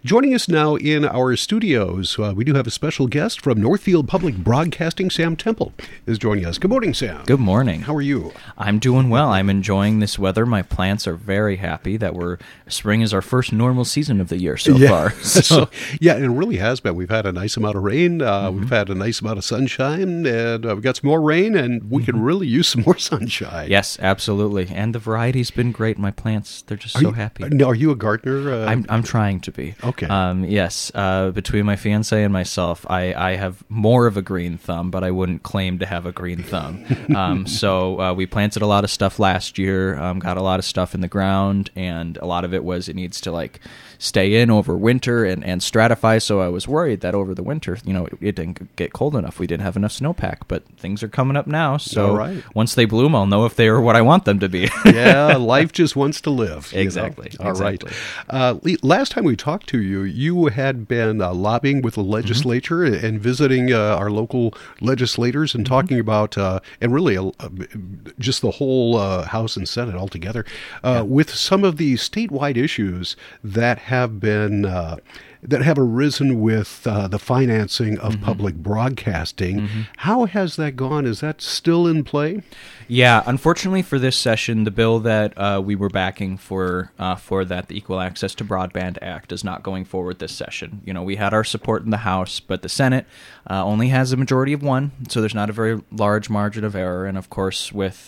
Joining us now in our studios, we do have a special guest from Northfield Public Broadcasting. Sam Temple is joining us. Good morning, Sam. Good morning. How are you? I'm doing well. I'm enjoying this weather. My plants are very happy that spring is our first normal season of the year so far. So, yeah, it really has been. We've had a nice amount of rain. We've had a nice amount of sunshine, and we've got some more rain, and we could really use some more sunshine. Yes, absolutely. And the variety's been great. My plants, they're just so happy. Now, are you a gardener? I'm trying to be. Okay. Yes. Between my fiance and myself, I have more of a green thumb, but I wouldn't claim to have a green thumb. So we planted a lot of stuff last year, got a lot of stuff in the ground, and a lot of it was it needs to stay in over winter and stratify. So I was worried that over the winter, it didn't get cold enough. We didn't have enough snowpack, but things are coming up now. So once they bloom, I'll know if they are what I want them to be. Yeah, life just wants to live. Exactly. All right. Last time we talked to you, you had been lobbying with the legislature and visiting our local legislators and talking about, and really just the whole House and Senate altogether, with some of the statewide issues that have been that have arisen with the financing of public broadcasting. How has that gone? Is that still in play? Yeah, unfortunately for this session, the bill that we were backing for that, the Equal Access to Broadband Act, is not going forward this session. We had our support in the House, but the Senate only has a majority of one, so there's not a very large margin of error. And of course, with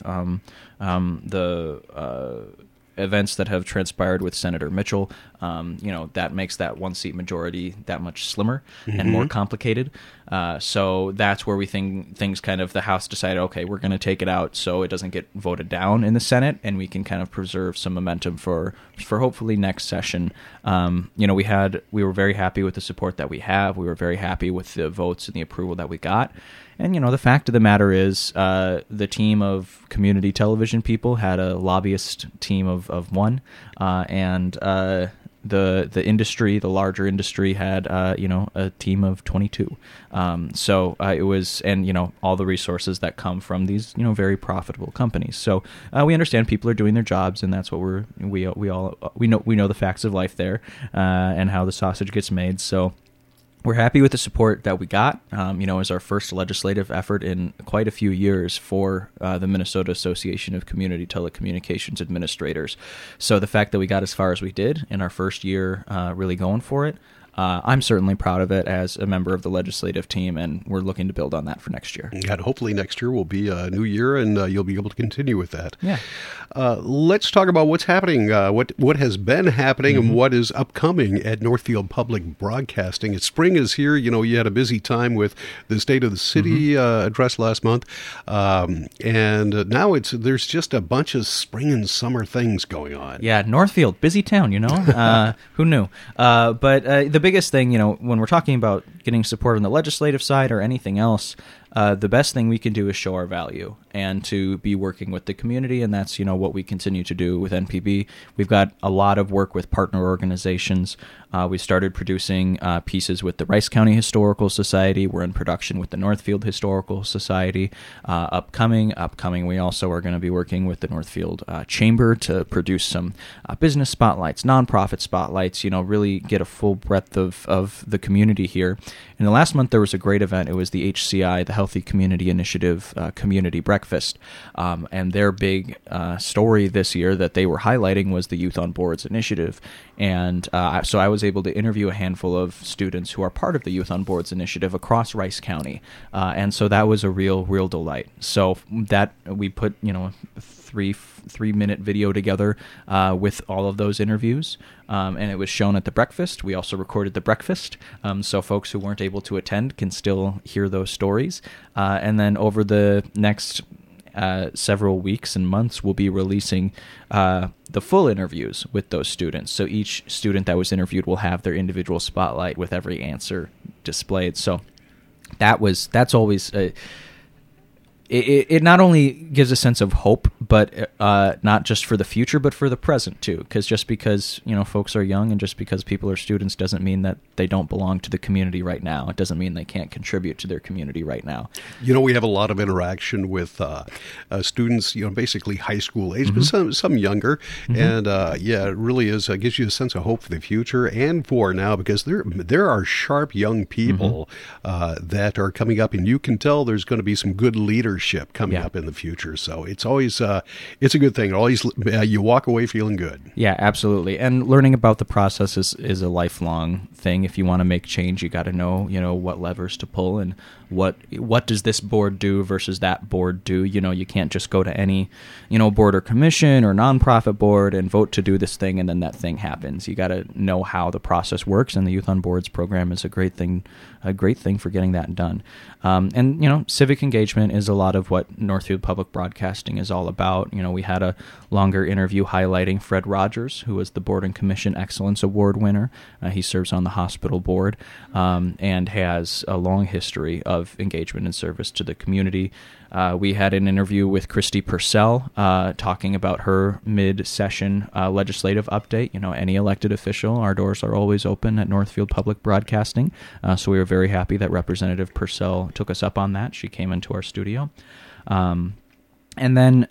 the events that have transpired with Senator Mitchell, that makes that one-seat majority that much slimmer and more complicated. So that's where we think things the House decided, okay, we're going to take it out so it doesn't get voted down in the Senate, and we can kind of preserve some momentum for hopefully next session. We were very happy with the support that we have. We were very happy with the votes and the approval that we got. And, the fact of the matter is the team of community television people had a lobbyist team of one, and the industry, the larger industry, had, a team of 22. So it was, and, all the resources that come from these, very profitable companies. So we understand people are doing their jobs, and that's what we know the facts of life there, and how the sausage gets made. So we're happy with the support that we got. As our first legislative effort in quite a few years for the Minnesota Association of Community Telecommunications Administrators. So the fact that we got as far as we did in our first year really going for it, I'm certainly proud of it as a member of the legislative team, and we're looking to build on that for next year. And hopefully next year will be a new year, and you'll be able to continue with that. Yeah. Let's talk about what's happening, what has been happening, and what is upcoming at Northfield Public Broadcasting. Spring is here. You had a busy time with the State of the City address last month, and now there's just a bunch of spring and summer things going on. Yeah, Northfield, busy town. Who knew? But the biggest thing, when we're talking about getting support on the legislative side or anything else, the best thing we can do is show our value and to be working with the community, and that's what we continue to do with NPB. We've got a lot of work with partner organizations. We started producing pieces with the Rice County Historical Society. We're in production with the Northfield Historical Society. Upcoming, we also are going to be working with the Northfield Chamber to produce some business spotlights, nonprofit spotlights, really get a full breadth of the community here. In the last month, there was a great event. It was the HCI, the Healthy Community Initiative Community Breakfast. And their big story this year that they were highlighting was the Youth on Boards initiative. And so I was able to interview a handful of students who are part of the Youth on Boards initiative across Rice County. And so that was a real delight. So that we put, a three-minute video together with all of those interviews. And it was shown at the breakfast. We also recorded the breakfast, so folks who weren't able to attend can still hear those stories. And then over the next several weeks and months, we'll be releasing the full interviews with those students. So each student that was interviewed will have their individual spotlight with every answer displayed. So that's always it not only gives a sense of hope, but not just for the future, but for the present too. Because just because folks are young, and just because people are students, doesn't mean that they don't belong to the community right now. It doesn't mean they can't contribute to their community right now. We have a lot of interaction with students, basically high school age, but some younger, and it really is gives you a sense of hope for the future and for now, because there are sharp young people that are coming up, and you can tell there's going to be some good leadership coming up in the future. So it's always it's a good thing. Always you walk away feeling good. Yeah, absolutely. And learning about the process is a lifelong thing. If you want to make change, you got to know what levers to pull, and what does this board do versus that board do. You can't just go to any board or commission or nonprofit board and vote to do this thing and then that thing happens. You got to know how the process works, and the Youth on Boards program is a great thing for getting that done. And civic engagement is a lot of what Northfield Public Broadcasting is all about. We had a longer interview highlighting Fred Rogers, who was the Board and Commission Excellence Award winner. He serves on the hospital board and has a long history of engagement and service to the community. We had an interview with Christy Purcell talking about her mid-session legislative update. Any elected official, our doors are always open at Northfield Public Broadcasting. So we were very happy that Representative Purcell took us up on that. She came into our studio. And then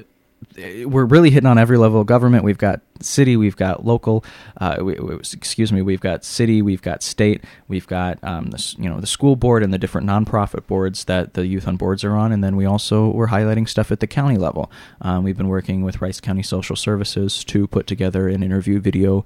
we're really hitting on every level of government. We've got city, we've got local, we've got city, we've got state, we've got the school board and the different nonprofit boards that the Youth on Boards are on, and then we're highlighting stuff at the county level. We've been working with Rice County Social Services to put together an interview video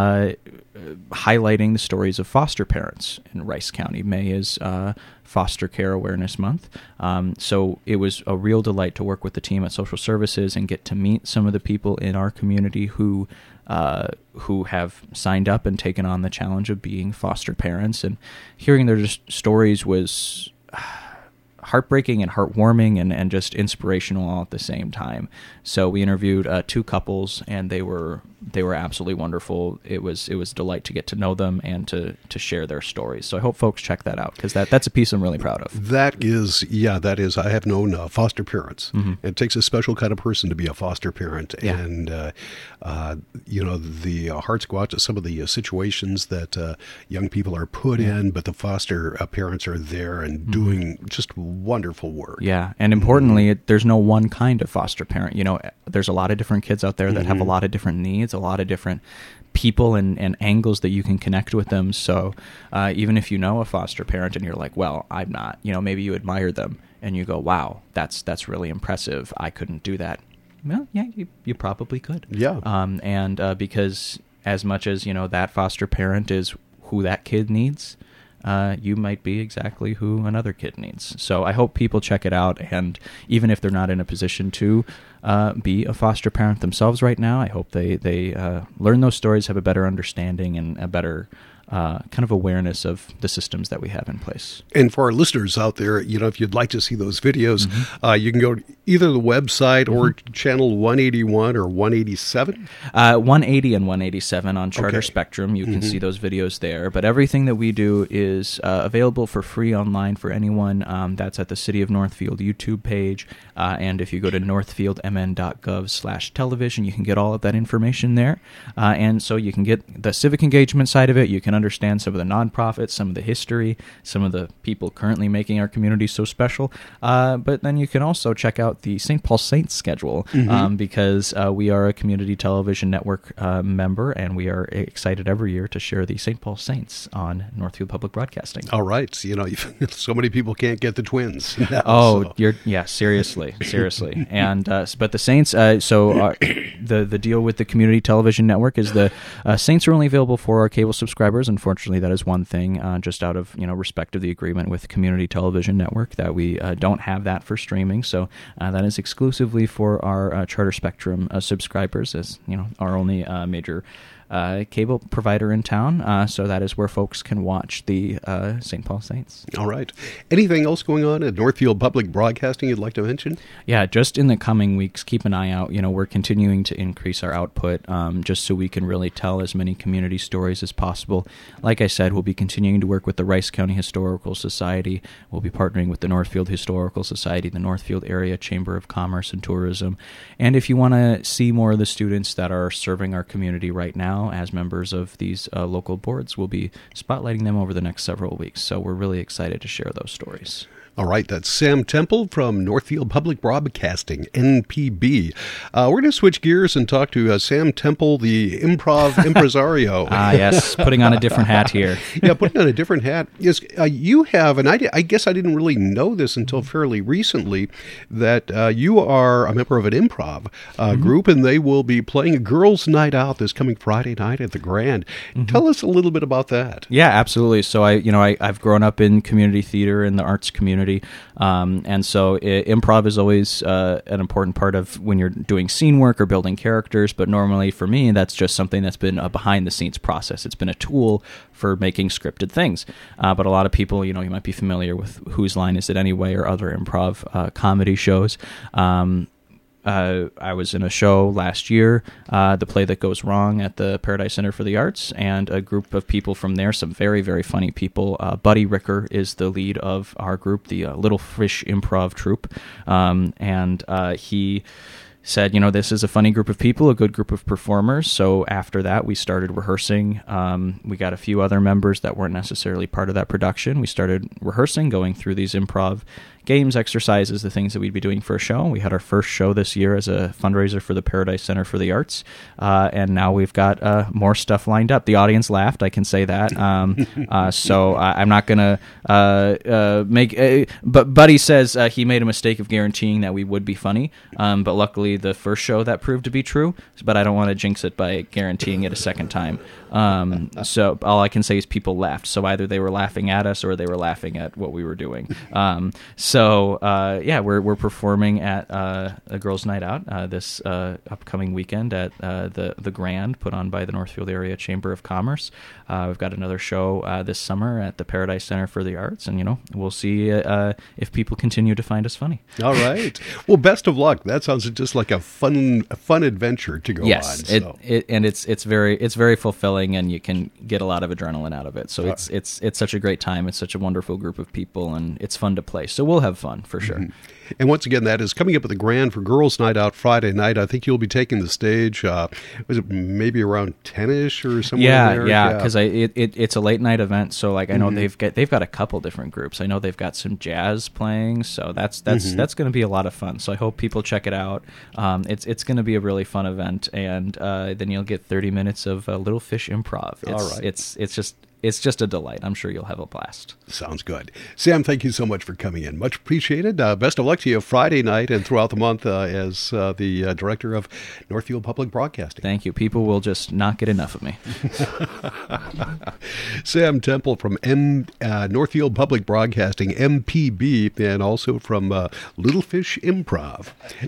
highlighting the stories of foster parents in Rice County. May is Foster Care Awareness Month. So it was a real delight to work with the team at Social Services and get to meet some of the people in our community who have signed up and taken on the challenge of being foster parents, and hearing their stories was heartbreaking and heartwarming and just inspirational all at the same time. So we interviewed two couples, and they were absolutely wonderful. It was a delight to get to know them and to share their stories. So I hope folks check that out, because that's a piece I'm really proud of. That is. I have known foster parents. It takes a special kind of person to be a foster parent, and the hearts go out to some of the situations that young people are put in, but the foster parents are there and doing just wonderful work. Yeah, and importantly, there's no one kind of foster parent. There's a lot of different kids out there that have a lot of different needs, a lot of different people and angles that you can connect with them. So even if you know a foster parent and you're like, well, I'm not, maybe you admire them and you go, wow, that's really impressive. I couldn't do that. Well, yeah, you probably could. Yeah. And because as much as, that foster parent is who that kid needs, you might be exactly who another kid needs. So I hope people check it out, and even if they're not in a position to be a foster parent themselves right now, I hope they learn those stories, have a better understanding and a better kind of awareness of the systems that we have in place. And for our listeners out there, if you'd like to see those videos, you can go to either the website or channel 181 or 187. 180 and 187 on Charter Spectrum. You can see those videos there. But everything that we do is available for free online for anyone. That's at the City of Northfield YouTube page. And if you go to northfieldmn.gov/television, you can get all of that information there. And so you can get the civic engagement side of it. You can understand some of the nonprofits, some of the history, some of the people currently making our community so special. But then you can also check out the St. Paul Saints schedule, because we are a community television network member, and we are excited every year to share the St. Paul Saints on Northfield Public Broadcasting. All right. So many people can't get the Twins now, seriously. And but the Saints, the deal with the community television network is the Saints are only available for our cable subscribers. Unfortunately, that is one thing, just out of respect of the agreement with Community Television Network, that we don't have that for streaming. So that is exclusively for our Charter Spectrum subscribers, as our only major cable provider in town. So that is where folks can watch the St. Paul Saints. All right. Anything else going on at Northfield Public Broadcasting you'd like to mention? Yeah, just in the coming weeks, keep an eye out. We're continuing to increase our output just so we can really tell as many community stories as possible. Like I said, we'll be continuing to work with the Rice County Historical Society. We'll be partnering with the Northfield Historical Society, the Northfield Area Chamber of Commerce and Tourism. And if you want to see more of the students that are serving our community right now as members of these local boards, we'll be spotlighting them over the next several weeks. So we're really excited to share those stories. All right, that's Sam Temple from Northfield Public Broadcasting, NPB. We're going to switch gears and talk to Sam Temple, the improv impresario. Yes, putting on a different hat here. Yeah, putting on a different hat. Yes, you have, and I guess I didn't really know this until fairly recently, that you are a member of an improv group, and they will be playing a girls' night out this coming Friday night at the Grand. Tell us a little bit about that. Yeah, absolutely. So I've grown up in community theater in the arts community. And so improv is always an important part of when you're doing scene work or building characters. But normally for me, that's just something that's been a behind-the-scenes process. It's been a tool for making scripted things. But a lot of people, you might be familiar with Whose Line Is It Anyway or other improv comedy shows. I was in a show last year, The Play That Goes Wrong, at the Paradise Center for the Arts, and a group of people from there, some very, very funny people. Buddy Ricker is the lead of our group, the Little Fish Improv Troupe, and he said, this is a funny group of people, a good group of performers. So after that, we started rehearsing. We got a few other members that weren't necessarily part of that production. We started rehearsing, going through these improv games, exercises, the things that we'd be doing for a show. We had our first show this year as a fundraiser for the Paradise Center for the Arts, and now we've got more stuff lined up. The audience laughed, I can say that. So I'm not going to but Buddy says he made a mistake of guaranteeing that we would be funny, but luckily the first show that proved to be true, but I don't want to jinx it by guaranteeing it a second time. So all I can say is people laughed. So either they were laughing at us or they were laughing at what we were doing. So we're performing at a girls' night out this upcoming weekend at the Grand, put on by the Northfield Area Chamber of Commerce. We've got another show this summer at the Paradise Center for the Arts, and we'll see if people continue to find us funny. All right. Well, best of luck. That sounds just like a fun adventure to go on. Yes, So. it's very fulfilling, and you can get a lot of adrenaline out of it. So it's such a great time. It's such a wonderful group of people, and it's fun to play. So we'll have fun for sure. And once again, that is coming up at the Grand for Girls' Night Out Friday night. I think you'll be taking the stage. Was it maybe around 10-ish or somewhere there? Yeah, because it's a late night event. So I know they've got a couple different groups. I know they've got some jazz playing. So that's going to be a lot of fun. So I hope people check it out. It's going to be a really fun event, and then you'll get 30 minutes of Little Fish Improv. All right. It's just a delight. I'm sure you'll have a blast. Sounds good. Sam, thank you so much for coming in. Much appreciated. Best of luck to you Friday night and throughout the month as the director of Northfield Public Broadcasting. Thank you. People will just not get enough of me. Sam Temple from Northfield Public Broadcasting, MPB, and also from Little Fish Improv.